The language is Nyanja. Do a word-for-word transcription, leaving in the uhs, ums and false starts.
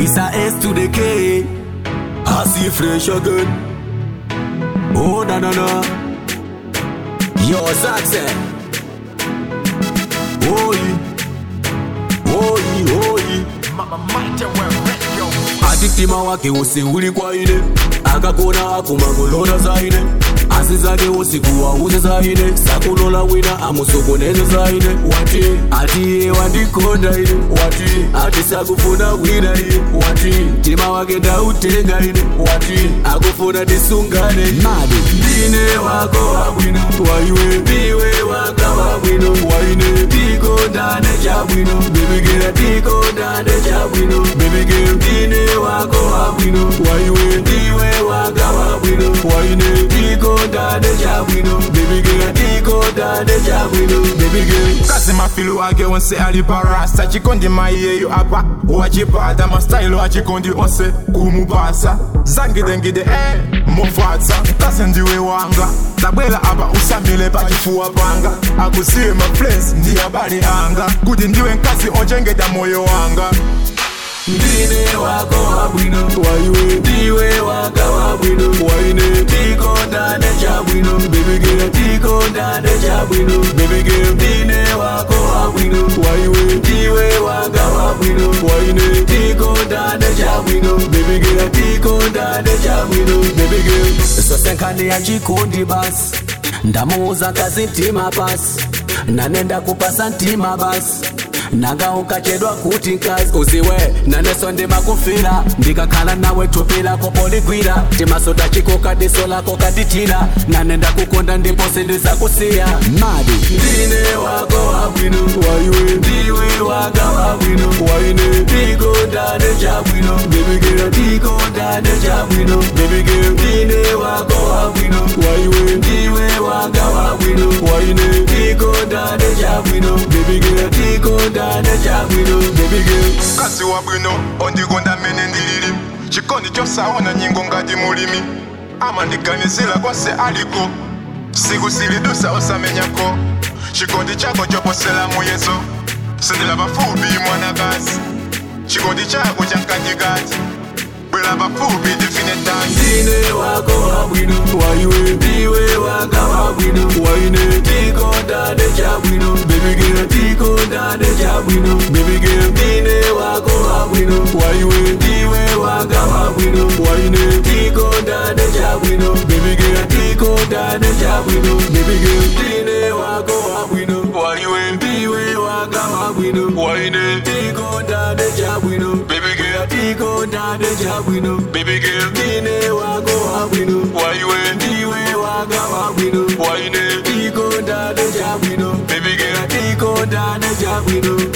It's a S to the K. I see fresh again. Oh na na na. Yo success. Oi, oi, oi. Mama might well radio. Atitima wake usi uli kwa ile. Akakona akumangolona zaine. Asizake usiku wauze zaine. Sakulola wina amusokoneze zaine. Wati, ati wandikonda ile. Wati, ati sakufuna wina ile. Wati, tima wake dautenga ile. Wati, akufuna disungane. Madi, dine wako wabwino. Waiwe, diwe waka wabwino. Waine, tiko ndane chabwino. Baby girl, tiko ndane chabwino. Baby girl, dine wako wabwino. Waiwe, diwe waka wabwino. Waine, tiko ndane chabwino. Baby girl, tiko ndane chabwino. Baby girl, kasi mafilu wake onse aliparasa. Chikondi maiyeyo apa wachipata. Ma style wachikondi onse kumubasa. Zangide eh mofatsa. Kasi ndiwe wanga tabwela apa usamile pachifuwa panga. Akusiwe ma friends ndi abali anga. Kuti ndiwe nkasi onjengeda moyo wanga. Dine wako wabwino. Waiwe, diwe waka wabwino. Waine, tiko ndane chabwino. Baby girl, tiko ndane chabwino. Baby girl, dine wako wabwino. Waiwe, diwe waka wabwino. Waine, tiko ndane chabwino. Baby girl, tiko ndane chabwino. Baby girl, so senkani ya chikundi bas. Ndamuuza kazi ntima bas. Nanenda kupasa ntima bas. Nanga ukachedwa kuti nkazi uziwe naneso ndimakufila ndikakhala nawe tupila kopoligwira timasota chikoka diso lako kaditila nanenda kukonda ndipo sindizakusiya Madi ndine wako wabwino. Waiwe, ndiwe waka wabwino. Waine, tiko ndane chabwino. Baby girl, tiko ndane chabwino. Baby girl, ndine wako wabwino. Waiwe, ndiwe waka wabwino. Waine, tiko ndane chabwino. Baby girl, tiko ndane chabwino. Baby girl, kasi wabwino ondigonda mene ndilili. Chikondi chosaona nyingo ngati mulimi. Ama ndiganizila konse aliko. Siku silidusa osamenyako. Chikondi chako choposela muyeso. Sindila bafubi mwanakazi. Chikondi chako chankandikati. Bwela bafubi definitani. ndine wako wabwino. Waiwe, ndiwe waka wabwino. Waine, tiko ndane chabwino. Baby girl, tiko ndane chabwino. Baby girl, ndine wako wabwino. Waiwe, ndiwe waka wabwino. Waine, tiko ndane chabwino. Baby girl, tiko ndane chabwino. Baby girl, ndine wako wabwino. Waiwe, ndiwe waka wabwino. Waine, tiko ndane chabwino. Baby girl, tiko ndane chabwino. Baby girl, ndine wako wabwino. Waiwe, ndiwe waka wabwino. Waine, tiko ndane chabwino. Baby girl, tiko ndane chabwino.